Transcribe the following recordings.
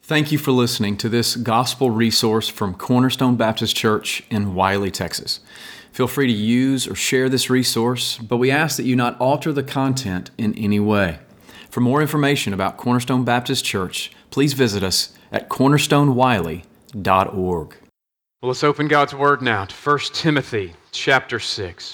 Thank you for listening to this gospel resource from Cornerstone Baptist Church in Wiley, Texas. Feel free to use or share this resource, but we ask that you not alter the content in any way. For more information about Cornerstone Baptist Church, please visit us at cornerstonewiley.org. Well, let's open God's Word now to 1 Timothy chapter 6.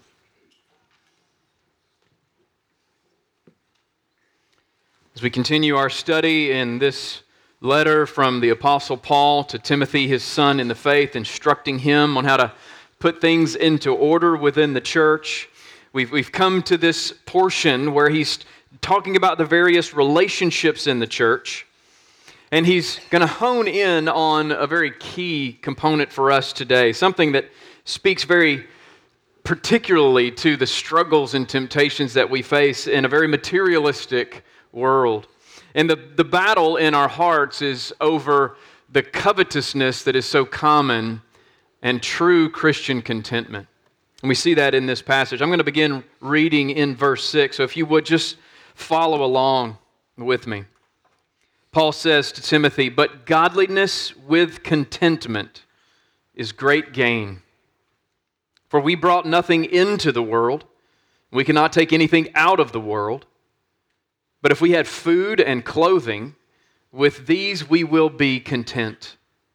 As we continue our study in this letter from the Apostle Paul to Timothy, his son in the faith, instructing him on how to put things into order within the church, we've come to this portion where he's talking about the various relationships in the church, and he's going to hone in on a very key component for us today, something that speaks very particularly to the struggles and temptations that we face in a very materialistic world. And the battle in our hearts is over the covetousness that is so common and true Christian contentment. And we see that in this passage. I'm going to begin reading in verse 6, so if you would just follow along with me. Paul says to Timothy, "But godliness with contentment is great gain. For we brought nothing into the world, we cannot take anything out of the world. But if we had food and clothing, with these we will be content.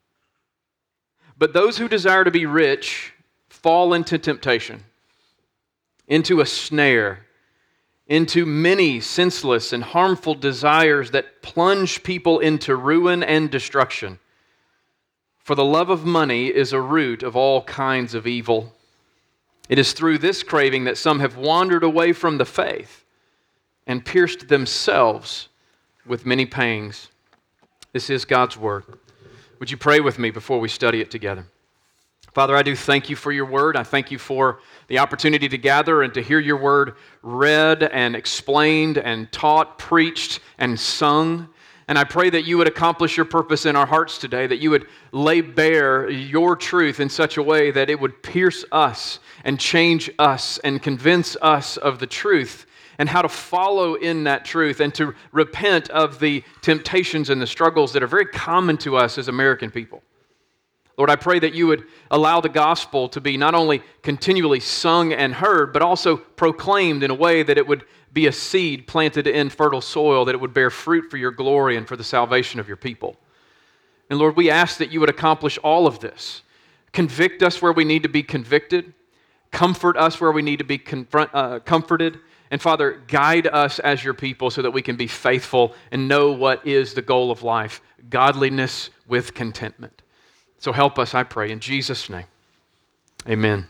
But those who desire to be rich fall into temptation, into a snare, into many senseless and harmful desires that plunge people into ruin and destruction. For the love of money is a root of all kinds of evil. It is through this craving that some have wandered away from the faith and pierced themselves with many pangs." This is God's Word. Would you pray with me before we study it together? Father, I do thank you for your Word. I thank you for the opportunity to gather and to hear your Word read and explained and taught, preached and sung. And I pray that you would accomplish your purpose in our hearts today, that you would lay bare your truth in such a way that it would pierce us and change us and convince us of the truth and how to follow in that truth and to repent of the temptations and the struggles that are very common to us as American people. Lord, I pray that you would allow the gospel to be not only continually sung and heard, but also proclaimed in a way that it would be a seed planted in fertile soil, that it would bear fruit for your glory and for the salvation of your people. And Lord, we ask that you would accomplish all of this. Convict us where we need to be convicted. Comfort us where we need to be comforted. And Father, guide us as your people so that we can be faithful and know what is the goal of life, godliness with contentment. So help us, I pray, in Jesus' name. Amen.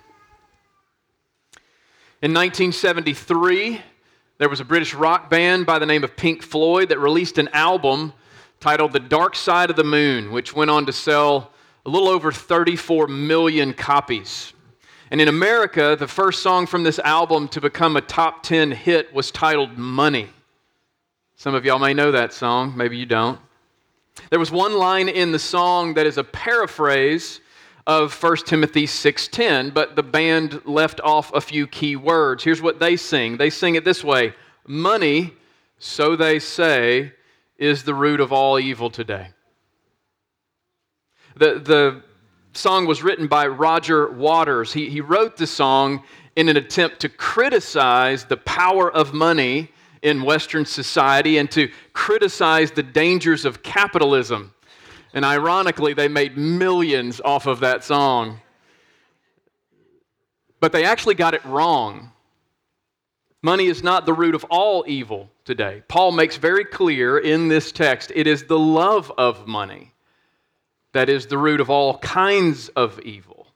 In 1973, there was a British rock band by the name of Pink Floyd that released an album titled The Dark Side of the Moon, which went on to sell a little over 34 million copies. And in America, the first song from this album to become a top 10 hit was titled Money. Some of y'all may know that song, maybe you don't. There was one line in the song that is a paraphrase of 1 Timothy 6:10, but the band left off a few key words. Here's what they sing. They sing it this way: "Money, so they say, is the root of all evil today." The song was written by Roger Waters. He wrote the song in an attempt to criticize the power of money in Western society and to criticize the dangers of capitalism. And ironically, they made millions off of that song. But they actually got it wrong. Money is not the root of all evil today. Paul makes very clear in this text, it is the love of money that is the root of all kinds of evil.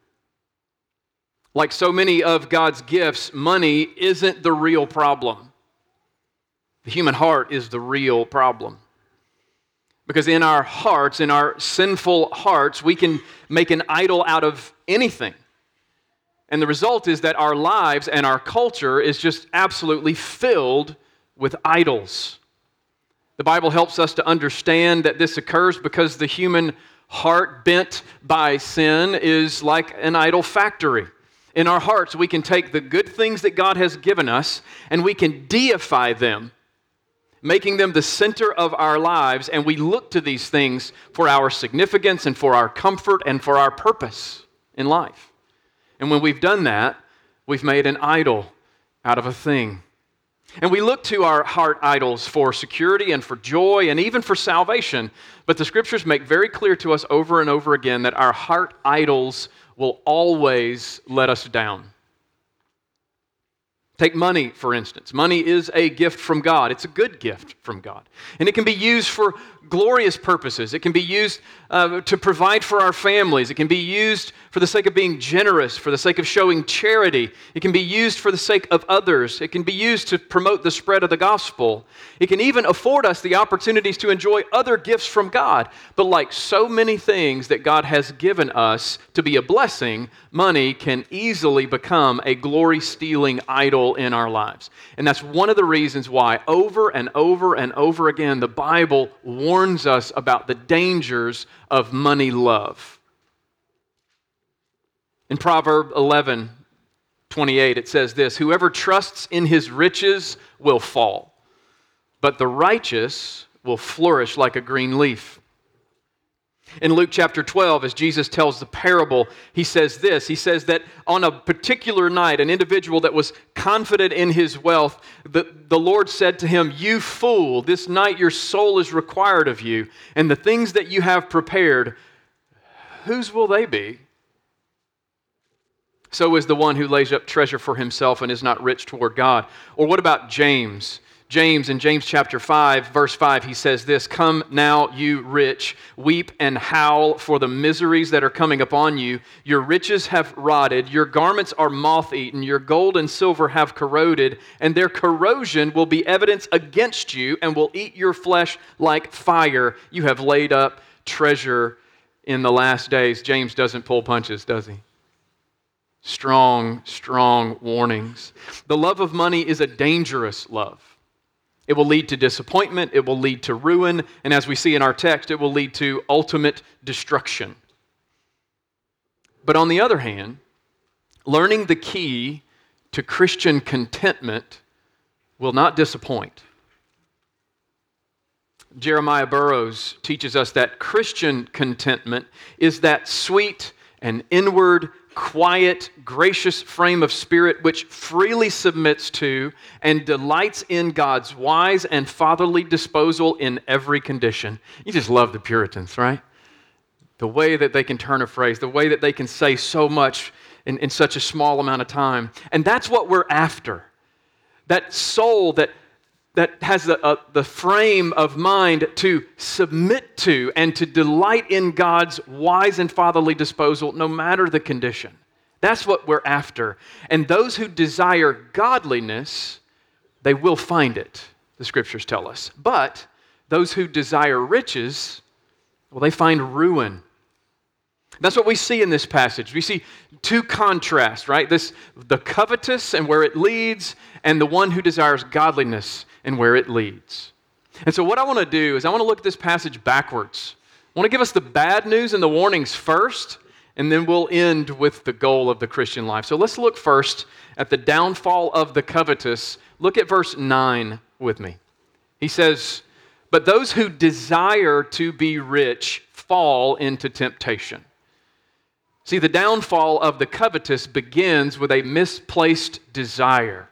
Like so many of God's gifts, money isn't the real problem. The human heart is the real problem. Because in our hearts, in our sinful hearts, we can make an idol out of anything. And the result is that our lives and our culture is just absolutely filled with idols. The Bible helps us to understand that this occurs because the human heart bent by sin is like an idol factory. In our hearts, we can take the good things that God has given us and we can deify them, making them the center of our lives, and we look to these things for our significance and for our comfort and for our purpose in life. And when we've done that, we've made an idol out of a thing. And we look to our heart idols for security and for joy and even for salvation. But the Scriptures make very clear to us over and over again that our heart idols will always let us down. Take money, for instance. Money is a gift from God. It's a good gift from God. And it can be used for glorious purposes. It can be used to provide for our families. It can be used for the sake of being generous, for the sake of showing charity. It can be used for the sake of others. It can be used to promote the spread of the gospel. It can even afford us the opportunities to enjoy other gifts from God. But like so many things that God has given us to be a blessing, money can easily become a glory-stealing idol in our lives. And that's one of the reasons why over and over and over again the Bible warns us about the dangers of money love. In Proverbs 11:28, it says this, "Whoever trusts in his riches will fall, but the righteous will flourish like a green leaf." In Luke chapter 12, as Jesus tells the parable, he says this. He says that on a particular night, an individual that was confident in his wealth, the Lord said to him, "You fool, this night your soul is required of you, and the things that you have prepared, whose will they be? So is the one who lays up treasure for himself and is not rich toward God." Or what about James? James, in James chapter 5, verse 5, he says this, "Come now, you rich, weep and howl for the miseries that are coming upon you. Your riches have rotted, your garments are moth-eaten, your gold and silver have corroded, and their corrosion will be evidence against you and will eat your flesh like fire. You have laid up treasure in the last days." James doesn't pull punches, does he? Strong, strong warnings. The love of money is a dangerous love. It will lead to disappointment, it will lead to ruin, and as we see in our text, it will lead to ultimate destruction. But on the other hand, learning the key to Christian contentment will not disappoint. Jeremiah Burroughs teaches us that Christian contentment is that sweet and inward, quiet, gracious frame of spirit which freely submits to and delights in God's wise and fatherly disposal in every condition. You just love the Puritans, right? The way that they can turn a phrase, the way that they can say so much in such a small amount of time. And that's what we're after. That soul that has the frame of mind to submit to and to delight in God's wise and fatherly disposal no matter the condition. That's what we're after. And those who desire godliness, they will find it, the Scriptures tell us. But those who desire riches, well, they find ruin. That's what we see in this passage. We see two contrasts, right? The covetous and where it leads, and the one who desires godliness and where it leads. And so what I want to do is I want to look at this passage backwards. I want to give us the bad news and the warnings first, and then we'll end with the goal of the Christian life. So let's look first at the downfall of the covetous. Look at verse 9 with me. He says, "But those who desire to be rich fall into temptation." See, the downfall of the covetous begins with a misplaced desire.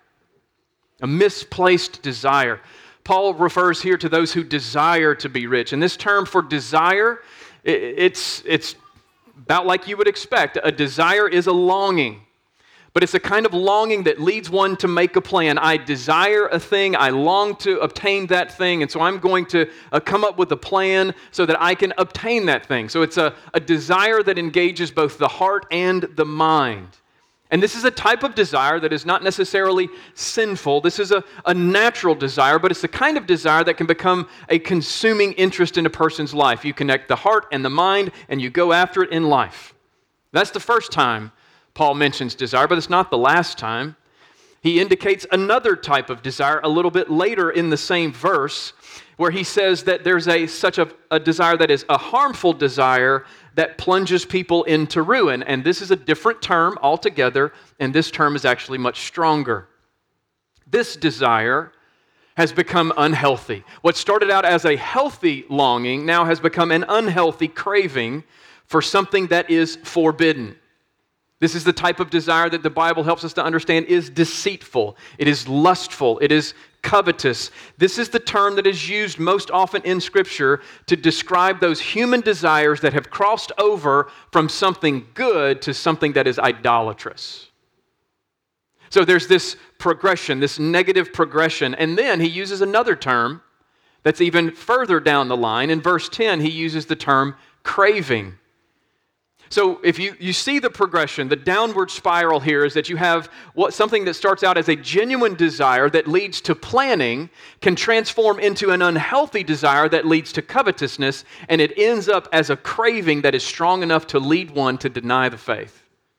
A misplaced desire. Paul refers here to those who desire to be rich. And this term for desire, it's about like you would expect. A desire is a longing. But it's a kind of longing that leads one to make a plan. I desire a thing, I long to obtain that thing, and so I'm going to come up with a plan so that I can obtain that thing. So it's a desire that engages both the heart and the mind. And this is a type of desire that is not necessarily sinful. This is a natural desire, but it's the kind of desire that can become a consuming interest in a person's life. You connect the heart and the mind, and you go after it in life. That's the first time Paul mentions desire, but it's not the last time. He indicates another type of desire a little bit later in the same verse, where he says that there's such a desire that is a harmful desire that plunges people into ruin. And this is a different term altogether, and this term is actually much stronger. This desire has become unhealthy. What started out as a healthy longing now has become an unhealthy craving for something that is forbidden. This is the type of desire that the Bible helps us to understand is deceitful. It is lustful. It is covetous. This is the term that is used most often in Scripture to describe those human desires that have crossed over from something good to something that is idolatrous. So there's this progression, this negative progression. And then he uses another term that's even further down the line. In verse 10, he uses the term craving. So if you see the progression, the downward spiral here is that you have something that starts out as a genuine desire that leads to planning can transform into an unhealthy desire that leads to covetousness, and it ends up as a craving that is strong enough to lead one to deny the faith.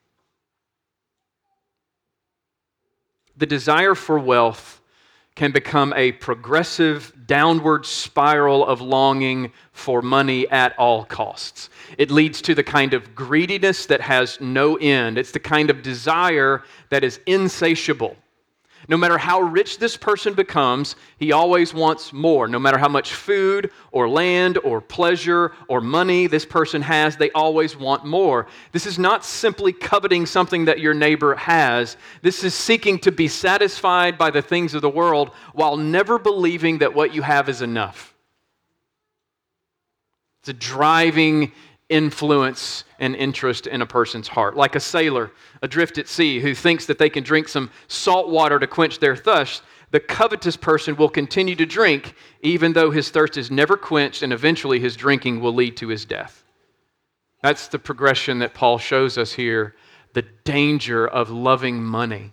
The desire for wealth can become a progressive downward spiral of longing for money at all costs. It leads to the kind of greediness that has no end. It's the kind of desire that is insatiable. No matter how rich this person becomes, he always wants more. No matter how much food or land or pleasure or money this person has, they always want more. This is not simply coveting something that your neighbor has. This is seeking to be satisfied by the things of the world while never believing that what you have is enough. It's a driving influence and interest in a person's heart. Like a sailor adrift at sea who thinks that they can drink some salt water to quench their thirst, the covetous person will continue to drink even though his thirst is never quenched, and eventually his drinking will lead to his death. That's the progression that Paul shows us here, the danger of loving money.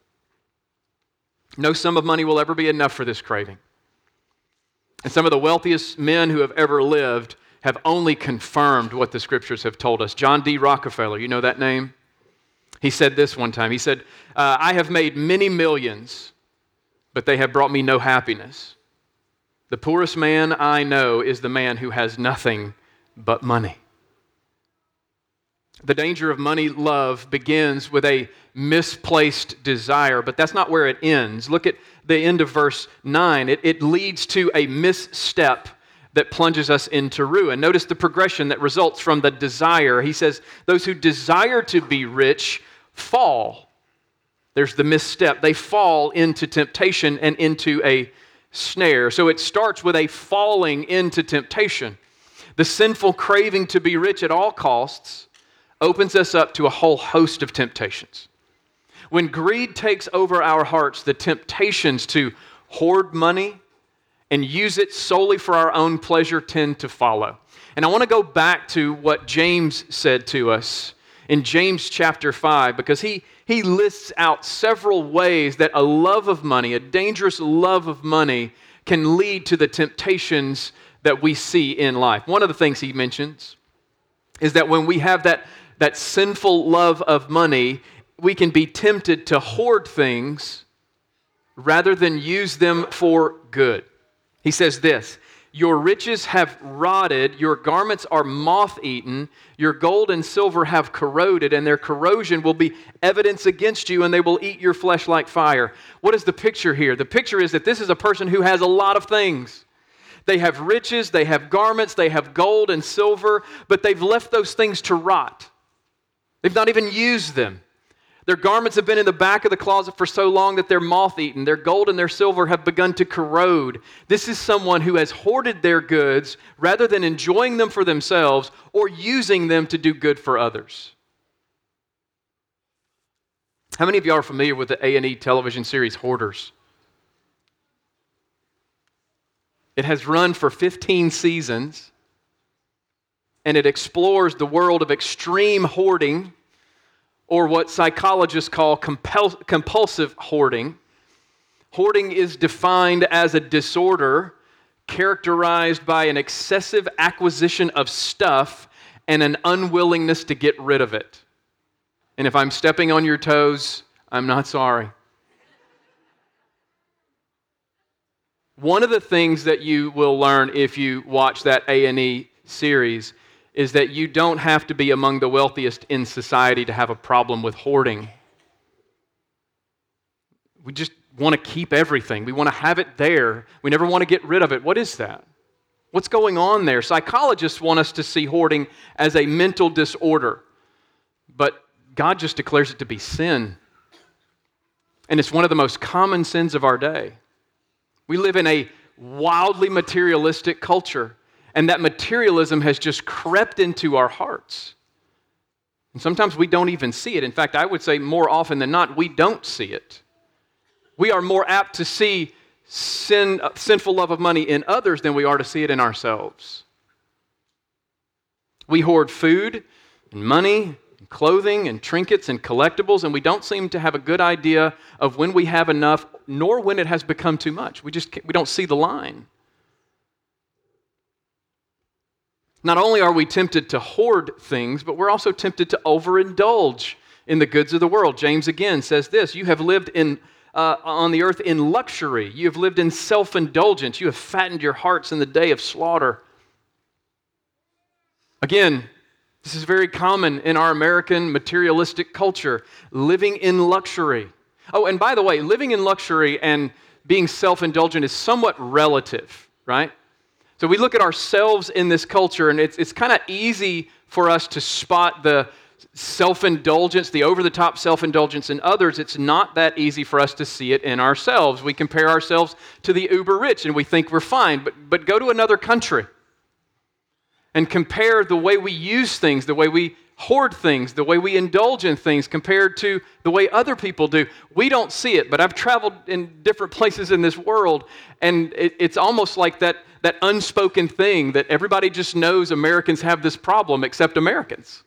No sum of money will ever be enough for this craving. And some of the wealthiest men who have ever lived have only confirmed what the Scriptures have told us. John D. Rockefeller, you know that name? He said this one time. He said, I have made many millions, but they have brought me no happiness. The poorest man I know is the man who has nothing but money. The danger of money love begins with a misplaced desire, but that's not where it ends. Look at the end of verse 9. It leads to a misstep that plunges us into ruin. Notice the progression that results from the desire. He says, those who desire to be rich fall. There's the misstep. They fall into temptation and into a snare. So it starts with a falling into temptation. The sinful craving to be rich at all costs opens us up to a whole host of temptations. When greed takes over our hearts, the temptations to hoard money and use it solely for our own pleasure tend to follow. And I want to go back to what James said to us in James chapter 5, because he lists out several ways that a love of money, a dangerous love of money, can lead to the temptations that we see in life. One of the things he mentions is that when we have that sinful love of money, we can be tempted to hoard things rather than use them for good. He says this, your riches have rotted, your garments are moth-eaten, your gold and silver have corroded, and their corrosion will be evidence against you, and they will eat your flesh like fire. What is the picture here? The picture is that this is a person who has a lot of things. They have riches, they have garments, they have gold and silver, but they've left those things to rot. They've not even used them. Their garments have been in the back of the closet for so long that they're moth-eaten. Their gold and their silver have begun to corrode. This is someone who has hoarded their goods rather than enjoying them for themselves or using them to do good for others. How many of y'all are familiar with the A&E television series Hoarders? It has run for 15 seasons, and it explores the world of extreme hoarding, or what psychologists call compulsive hoarding. Hoarding is defined as a disorder characterized by an excessive acquisition of stuff and an unwillingness to get rid of it. And if I'm stepping on your toes, I'm not sorry. One of the things that you will learn if you watch that A&E series is that you don't have to be among the wealthiest in society to have a problem with hoarding. want to keep everything. We want to have it there. We never want to get rid of it. What is that? What's going on there? Psychologists want us to see hoarding as a mental disorder, but God just declares it to be sin. And it's one of the most common sins of our day. We live in a wildly materialistic culture, and that materialism has just crept into our hearts. And sometimes we don't even see it. In fact, I would say more often than not, we don't see it. We are more apt to see sinful love of money in others than we are to see it in ourselves. We hoard food and money and clothing and trinkets and collectibles, and we don't seem to have a good idea of when we have enough, nor when it has become too much. We don't see the line. Not only are we tempted to hoard things, but we're also tempted to overindulge in the goods of the world. James again says this, you have lived on the earth in luxury. You have lived in self-indulgence. You have fattened your hearts in the day of slaughter. Again, this is very common in our American materialistic culture, living in luxury. Oh, and by the way, living in luxury and being self-indulgent is somewhat relative, right? So we look at ourselves in this culture, and it's kind of easy for us to spot the self-indulgence, the over-the-top self-indulgence in others. It's not that easy for us to see it in ourselves. We compare ourselves to the uber-rich, and we think we're fine. But go to another country and compare the way we use things, the way we hoard things, the way we indulge in things compared to the way other people do. We don't see it, but I've traveled in different places in this world, and it's almost like that unspoken thing that everybody just knows Americans have this problem except Americans.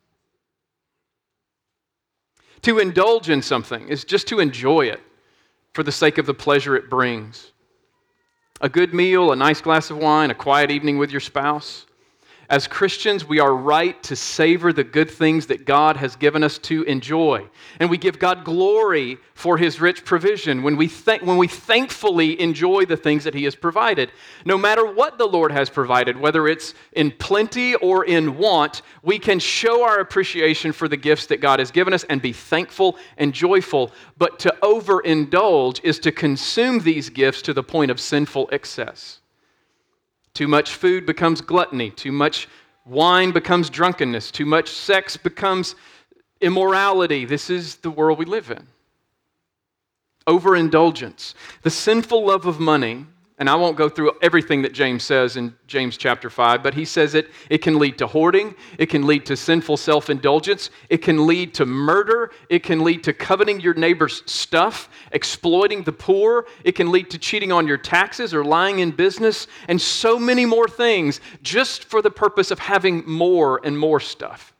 To indulge in something is just to enjoy it for the sake of the pleasure it brings. A good meal, a nice glass of wine, a quiet evening with your spouse. As Christians, we are right to savor the good things that God has given us to enjoy. And we give God glory for His rich provision when we thankfully enjoy the things that He has provided. No matter what the Lord has provided, whether it's in plenty or in want, we can show our appreciation for the gifts that God has given us and be thankful and joyful. But to overindulge is to consume these gifts to the point of sinful excess. Too much food becomes gluttony. Too much wine becomes drunkenness. Too much sex becomes immorality. This is the world we live in. Overindulgence. The sinful love of money, and I won't go through everything that James says in James chapter 5, but he says it can lead to hoarding, it can lead to sinful self-indulgence, it can lead to murder, it can lead to coveting your neighbor's stuff, exploiting the poor, it can lead to cheating on your taxes or lying in business, and so many more things just for the purpose of having more and more stuff.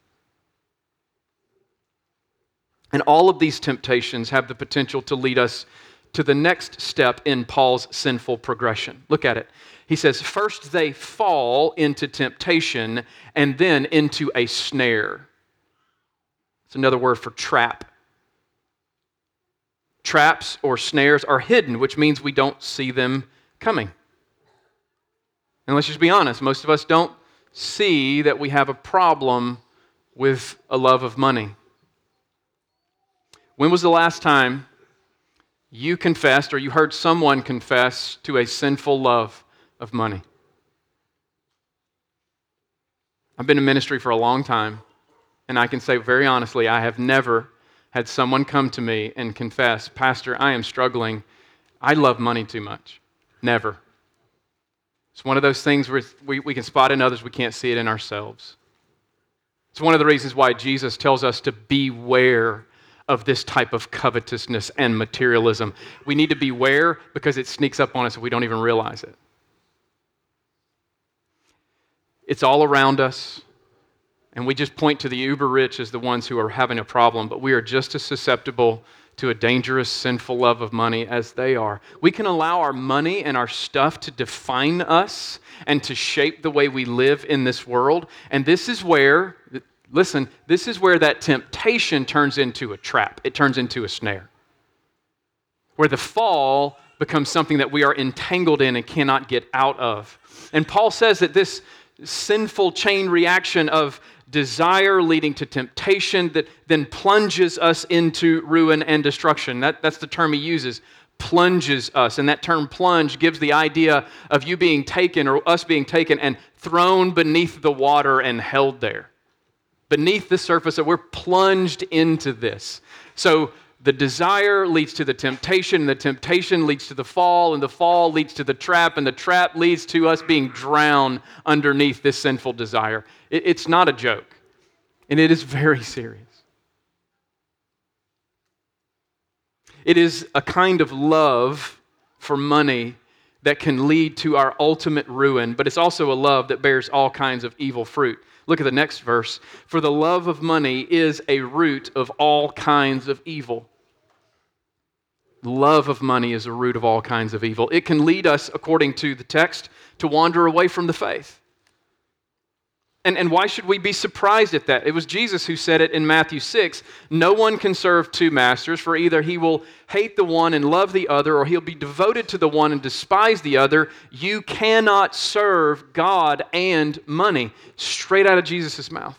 And all of these temptations have the potential to lead us to the next step in Paul's sinful progression. Look at it. He says, first they fall into temptation and then into a snare. It's another word for trap. Traps or snares are hidden, which means we don't see them coming. And let's just be honest, most of us don't see that we have a problem with a love of money. When was the last time you confessed or you heard someone confess to a sinful love of money? I've been in ministry for a long time, and I can say very honestly, I have never had someone come to me and confess, Pastor, I am struggling. I love money too much. Never. It's one of those things where we can spot in others, we can't see it in ourselves. It's one of the reasons why Jesus tells us to beware of this type of covetousness and materialism. We need to beware because it sneaks up on us and we don't even realize it. It's all around us, and we just point to the uber-rich as the ones who are having a problem, but we are just as susceptible to a dangerous, sinful love of money as they are. We can allow our money and our stuff to define us and to shape the way we live in this world, and this is where... Listen, this is where that temptation turns into a trap. It turns into a snare. Where the fall becomes something that we are entangled in and cannot get out of. And Paul says that this sinful chain reaction of desire leading to temptation that then plunges us into ruin and destruction. That's the term he uses. plunges us. And that term plunge gives the idea of you being taken or us being taken and thrown beneath the water and held there. Beneath the surface, that we're plunged into this. So the desire leads to the temptation, and the temptation leads to the fall, and the fall leads to the trap, and the trap leads to us being drowned underneath this sinful desire. It's not a joke, and it is very serious. It is a kind of love for money that can lead to our ultimate ruin, but it's also a love that bears all kinds of evil fruit. Look at the next verse. For the love of money is a root of all kinds of evil. The love of money is a root of all kinds of evil. It can lead us, according to the text, to wander away from the faith. And why should we be surprised at that? It was Jesus who said it in Matthew 6. No one can serve two masters, for either he will hate the one and love the other, or he'll be devoted to the one and despise the other. You cannot serve God and money. Straight out of Jesus' mouth.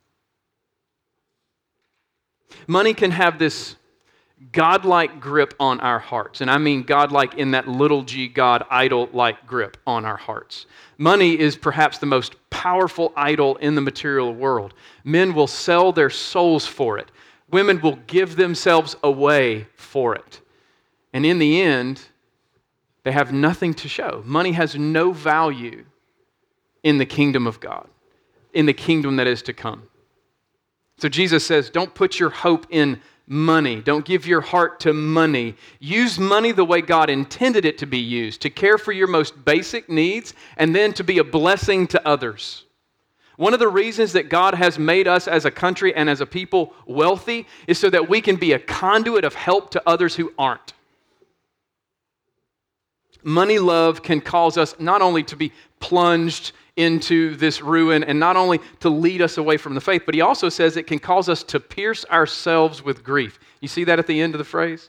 Money can have this godlike grip on our hearts. And I mean godlike in that little g God, idol-like grip on our hearts. Money is perhaps the most powerful idol in the material world. Men will sell their souls for it. Women will give themselves away for it. And in the end, they have nothing to show. Money has no value in the kingdom of God, in the kingdom that is to come. So Jesus says, don't put your hope in money. Don't give your heart to money. Use money the way God intended it to be used, to care for your most basic needs and then to be a blessing to others. One of the reasons that God has made us as a country and as a people wealthy is so that we can be a conduit of help to others who aren't. Money love can cause us not only to be plunged into this ruin and not only to lead us away from the faith, but he also says it can cause us to pierce ourselves with grief. You see that at the end of the phrase?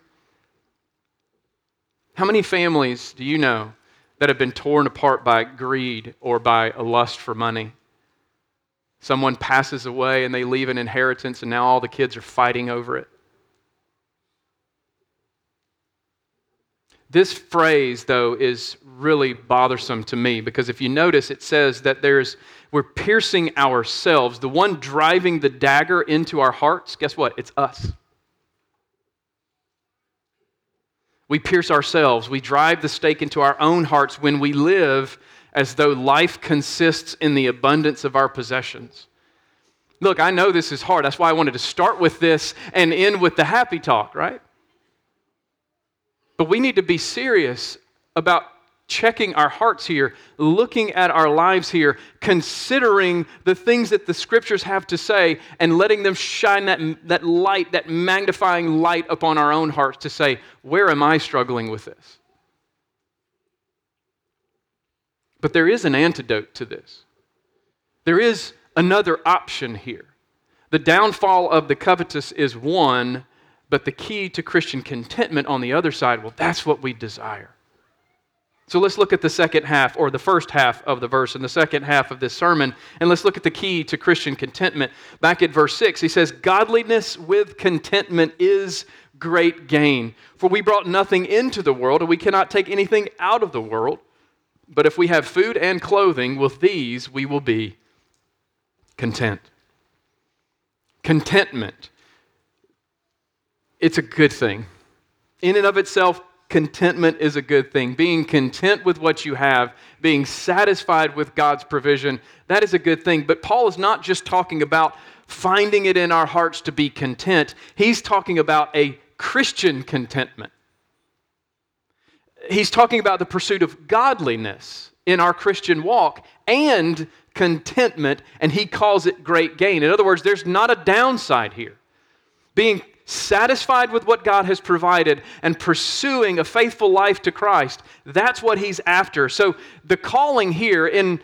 How many families do you know that have been torn apart by greed or by a lust for money? Someone passes away and they leave an inheritance and now all the kids are fighting over it. This phrase, though, is really bothersome to me because if you notice, it says that we're piercing ourselves. The one driving the dagger into our hearts, guess what? It's us. We pierce ourselves. We drive the stake into our own hearts when we live as though life consists in the abundance of our possessions. Look, I know this is hard. That's why I wanted to start with this and end with the happy talk, right? But we need to be serious about checking our hearts here, looking at our lives here, considering the things that the Scriptures have to say and letting them shine that light, that magnifying light upon our own hearts to say, where am I struggling with this? But there is an antidote to this. There is another option here. The downfall of the covetous is one, but the key to Christian contentment on the other side, well, that's what we desire. So let's look at the second half, or the first half of the verse and the second half of this sermon, and let's look at the key to Christian contentment. Back at verse 6, he says, godliness with contentment is great gain. For we brought nothing into the world, and we cannot take anything out of the world. But if we have food and clothing, with these we will be content. Contentment. It's a good thing. In and of itself, contentment is a good thing. Being content with what you have, being satisfied with God's provision, that is a good thing. But Paul is not just talking about finding it in our hearts to be content. He's talking about a Christian contentment. He's talking about the pursuit of godliness in our Christian walk and contentment, and he calls it great gain. In other words, there's not a downside here. Being satisfied with what God has provided and pursuing a faithful life to Christ, that's what he's after. So the calling here in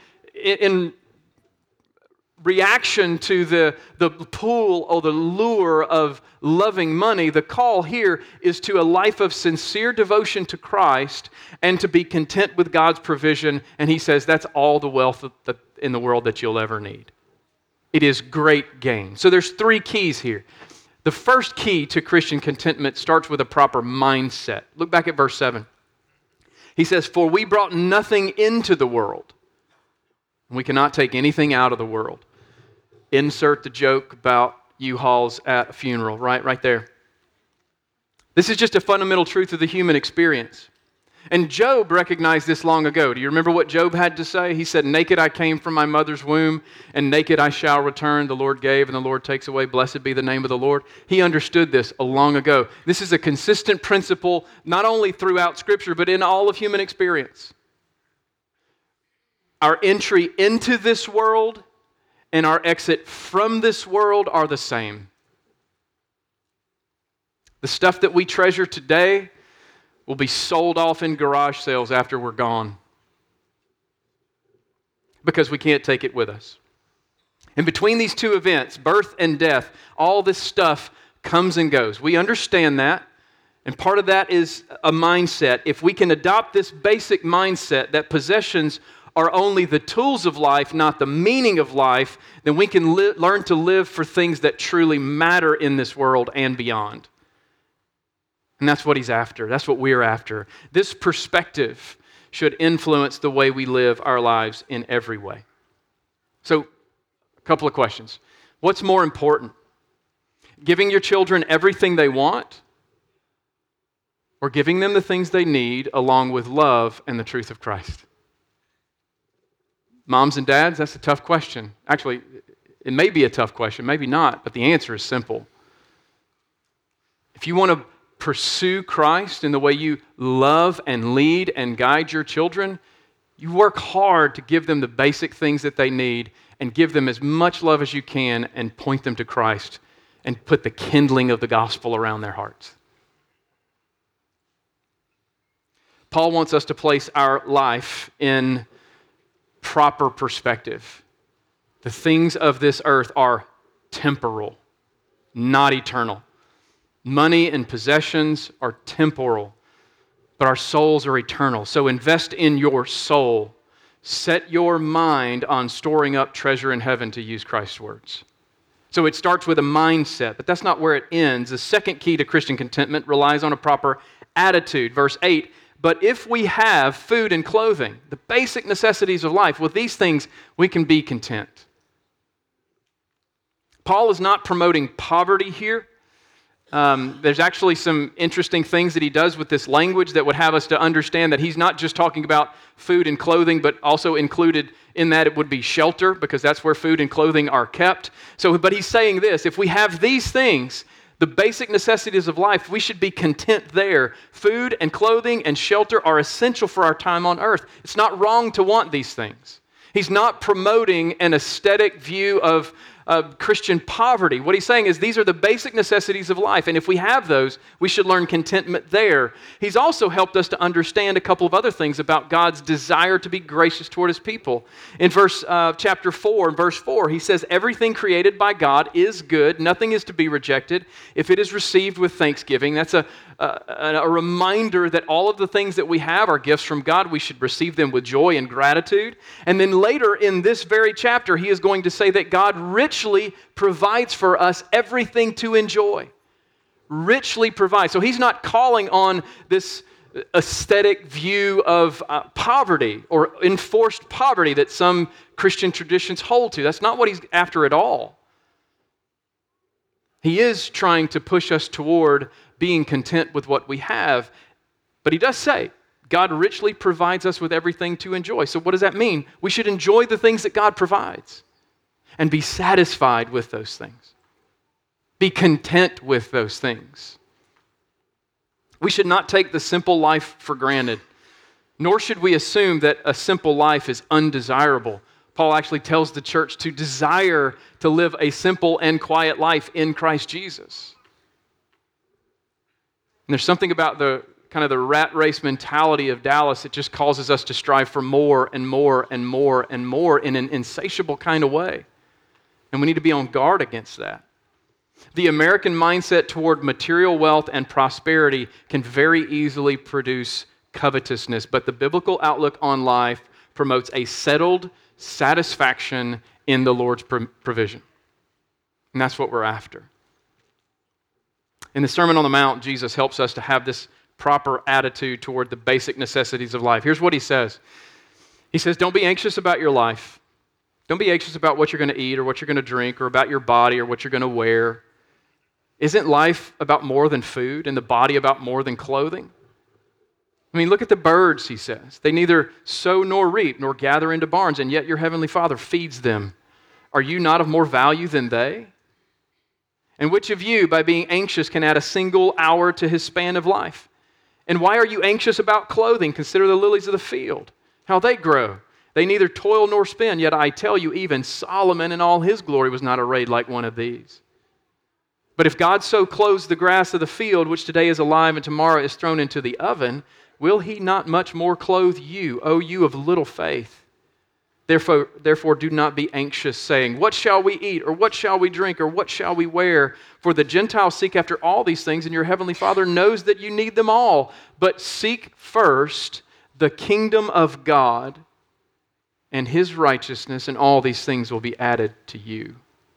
reaction to the pull or the lure of loving money, the call here is to a life of sincere devotion to Christ and to be content with God's provision. And he says that's all the wealth in the world that you'll ever need. It is great gain. So there's three keys here. The first key to Christian contentment starts with a proper mindset. Look back at verse 7. He says, "For we brought nothing into the world, and we cannot take anything out of the world." Insert the joke about U-Hauls at a funeral, right there. This is just a fundamental truth of the human experience. And Job recognized this long ago. Do you remember what Job had to say? He said, "Naked I came from my mother's womb, and naked I shall return. The Lord gave, and the Lord takes away. Blessed be the name of the Lord." He understood this long ago. This is a consistent principle, not only throughout Scripture, but in all of human experience. Our entry into this world and our exit from this world are the same. The stuff that we treasure today will be sold off in garage sales after we're gone, because we can't take it with us. And between these two events, birth and death, all this stuff comes and goes. We understand that, and part of that is a mindset. If we can adopt this basic mindset that possessions are only the tools of life, not the meaning of life, then we can learn to live for things that truly matter in this world and beyond. And that's what he's after. That's what we're after. This perspective should influence the way we live our lives in every way. So, a couple of questions. What's more important? Giving your children everything they want, or giving them the things they need along with love and the truth of Christ? Moms and dads, that's a tough question. Actually, it may be a tough question, maybe not, but the answer is simple. If you want to pursue Christ in the way you love and lead and guide your children, you work hard to give them the basic things that they need and give them as much love as you can and point them to Christ and put the kindling of the gospel around their hearts. Paul wants us to place our life in proper perspective. The things of this earth are temporal, not eternal. Money and possessions are temporal, but our souls are eternal. So invest in your soul. Set your mind on storing up treasure in heaven, to use Christ's words. So it starts with a mindset, but that's not where it ends. The second key to Christian contentment relies on a proper attitude. Verse 8, "But if we have food and clothing," the basic necessities of life, with these things we can be content. Paul is not promoting poverty here. There's actually some interesting things that he does with this language that would have us to understand that he's not just talking about food and clothing, but also included in that it would be shelter, because that's where food and clothing are kept. But he's saying this: if we have these things, the basic necessities of life, we should be content there. Food and clothing and shelter are essential for our time on earth. It's not wrong to want these things. He's not promoting an aesthetic view of Christian poverty. What he's saying is these are the basic necessities of life, and if we have those, we should learn contentment there. He's also helped us to understand a couple of other things about God's desire to be gracious toward His people. In chapter 4, verse 4, he says, "Everything created by God is good. Nothing is to be rejected if it is received with thanksgiving." That's a reminder that all of the things that we have are gifts from God. We should receive them with joy and gratitude. And then later in this very chapter, he is going to say that God richly provides for us everything to enjoy. Richly provides. So he's not calling on this aesthetic view of poverty or enforced poverty that some Christian traditions hold to. That's not what he's after at all. He is trying to push us toward being content with what we have. But he does say, God richly provides us with everything to enjoy. So what does that mean? We should enjoy the things that God provides and be satisfied with those things. Be content with those things. We should not take the simple life for granted, nor should we assume that a simple life is undesirable. Paul actually tells the church to desire to live a simple and quiet life in Christ Jesus. And there's something about the kind of the rat race mentality of Dallas that just causes us to strive for more and more and more and more in an insatiable kind of way. And we need to be on guard against that. The American mindset toward material wealth and prosperity can very easily produce covetousness, but the biblical outlook on life promotes a settled satisfaction in the Lord's provision. And that's what we're after. In the Sermon on the Mount, Jesus helps us to have this proper attitude toward the basic necessities of life. Here's what he says. He says, don't be anxious about your life. Don't be anxious about what you're going to eat or what you're going to drink or about your body or what you're going to wear. Isn't life about more than food and the body about more than clothing? I mean, look at the birds, he says. They neither sow nor reap nor gather into barns, and yet your heavenly Father feeds them. Are you not of more value than they? And which of you, by being anxious, can add a single hour to his span of life? And why are you anxious about clothing? Consider the lilies of the field, how they grow. They neither toil nor spin, yet I tell you, even Solomon in all his glory was not arrayed like one of these. But if God so clothes the grass of the field, which today is alive and tomorrow is thrown into the oven, will he not much more clothe you, O you of little faith? Therefore, do not be anxious, saying, what shall we eat, or what shall we drink, or what shall we wear? For the Gentiles seek after all these things, and your heavenly Father knows that you need them all. But seek first the kingdom of God and his righteousness, and all these things will be added to you.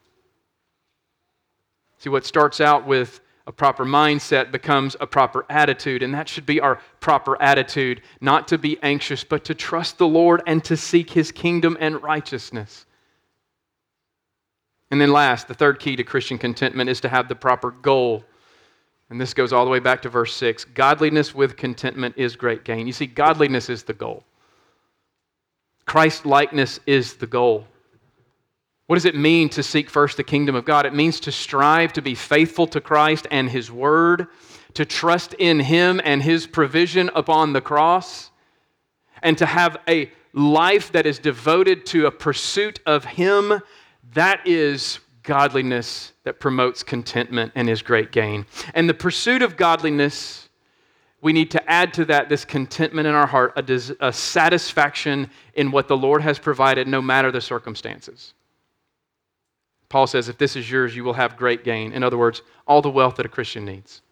See, what starts out with a proper mindset becomes a proper attitude, and that should be our proper attitude, not to be anxious, but to trust the Lord and to seek his kingdom and righteousness. And then last, the third key to Christian contentment is to have the proper goal. And this goes all the way back to verse 6. Godliness with contentment is great gain. You see, godliness is the goal. Christ-likeness is the goal. What does it mean to seek first the kingdom of God? It means to strive to be faithful to Christ and his word, to trust in him and his provision upon the cross, and to have a life that is devoted to a pursuit of him. That is godliness that promotes contentment and is great gain. And the pursuit of godliness, we need to add to that this contentment in our heart, a satisfaction in what the Lord has provided no matter the circumstances. Paul says, if this is yours, you will have great gain. In other words, all the wealth that a Christian needs.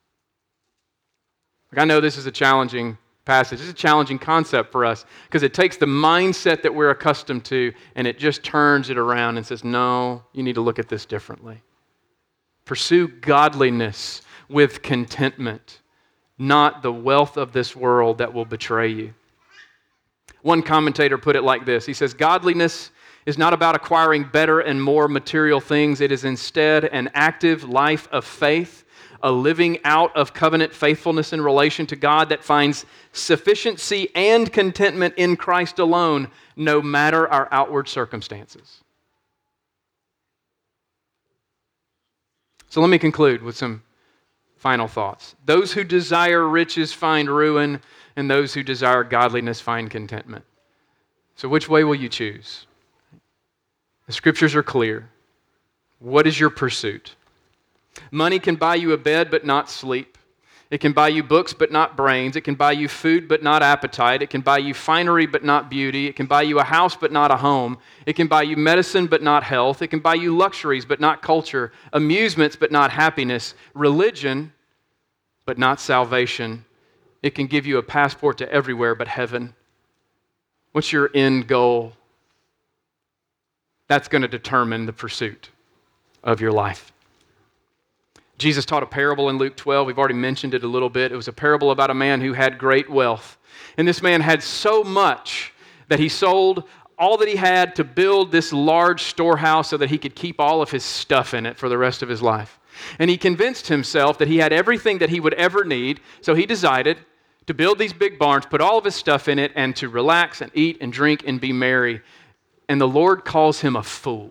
I know this is a challenging passage. It's a challenging concept for us because it takes the mindset that we're accustomed to and it just turns it around and says, no, you need to look at this differently. Pursue godliness with contentment, not the wealth of this world that will betray you. One commentator put it like this. He says, godliness is not about acquiring better and more material things. It is instead an active life of faith, a living out of covenant faithfulness in relation to God that finds sufficiency and contentment in Christ alone, no matter our outward circumstances. So let me conclude with some final thoughts. Those who desire riches find ruin, and those who desire godliness find contentment. So which way will you choose? The scriptures are clear. What is your pursuit? Money can buy you a bed, but not sleep. It can buy you books, but not brains. It can buy you food, but not appetite. It can buy you finery, but not beauty. It can buy you a house, but not a home. It can buy you medicine, but not health. It can buy you luxuries, but not culture. Amusements, but not happiness. Religion, but not salvation. It can give you a passport to everywhere but heaven. What's your end goal? That's going to determine the pursuit of your life. Jesus taught a parable in Luke 12. We've already mentioned it a little bit. It was a parable about a man who had great wealth. And this man had so much that he sold all that he had to build this large storehouse so that he could keep all of his stuff in it for the rest of his life. And he convinced himself that he had everything that he would ever need, so he decided to build these big barns, put all of his stuff in it, and to relax and eat and drink and be merry. And the Lord calls him a fool.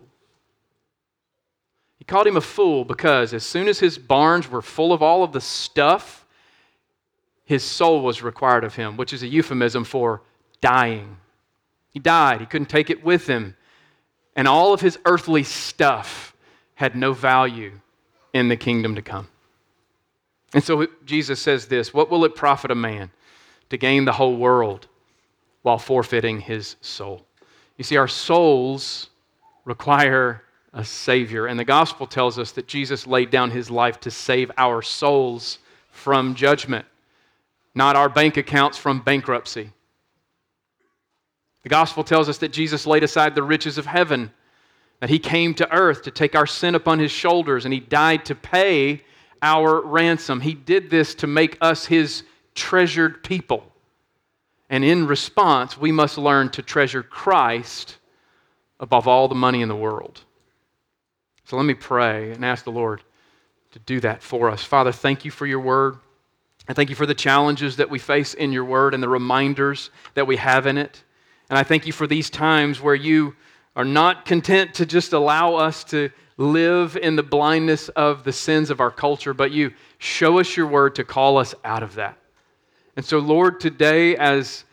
He called him a fool because as soon as his barns were full of all of the stuff, his soul was required of him, which is a euphemism for dying. He died. He couldn't take it with him. And all of his earthly stuff had no value in the kingdom to come. And so Jesus says this, what will it profit a man to gain the whole world while forfeiting his soul? You see, our souls require a Savior, and the gospel tells us that Jesus laid down his life to save our souls from judgment, not our bank accounts from bankruptcy. The gospel tells us that Jesus laid aside the riches of heaven, that he came to earth to take our sin upon his shoulders, and he died to pay our ransom. He did this to make us His treasured people. And in response, we must learn to treasure Christ above all the money in the world. So let me pray and ask the Lord to do that for us. Father, thank you for your word. I thank you for the challenges that we face in your word and the reminders that we have in it. And I thank you for these times where you are not content to just allow us to live in the blindness of the sins of our culture, but you show us your word to call us out of that. And so, Lord, today as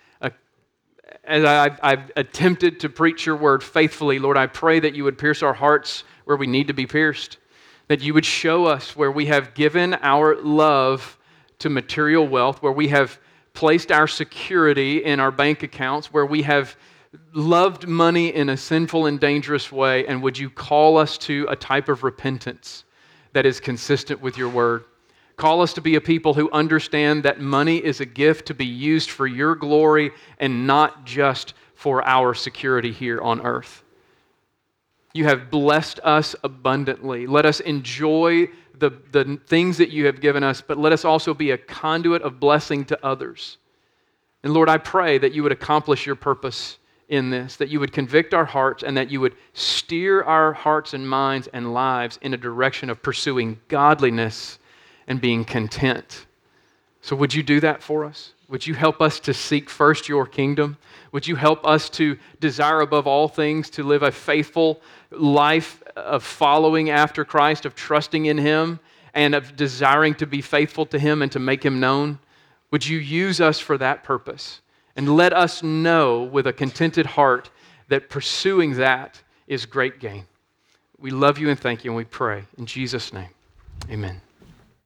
I've attempted to preach your word faithfully, Lord, I pray that you would pierce our hearts where we need to be pierced, that you would show us where we have given our love to material wealth, where we have placed our security in our bank accounts, where we have loved money in a sinful and dangerous way, and would you call us to a type of repentance that is consistent with your word. Call us to be a people who understand that money is a gift to be used for your glory and not just for our security here on earth. You have blessed us abundantly. Let us enjoy the things that you have given us, but let us also be a conduit of blessing to others. And Lord, I pray that you would accomplish your purpose in this, that you would convict our hearts and that you would steer our hearts and minds and lives in a direction of pursuing godliness and being content. So would you do that for us? Would you help us to seek first your kingdom? Would you help us to desire above all things to live a faithful life of following after Christ, of trusting in Him, and of desiring to be faithful to Him and to make Him known? Would you use us for that purpose? And let us know with a contented heart that pursuing that is great gain. We love you and thank you, and we pray in Jesus' name. Amen.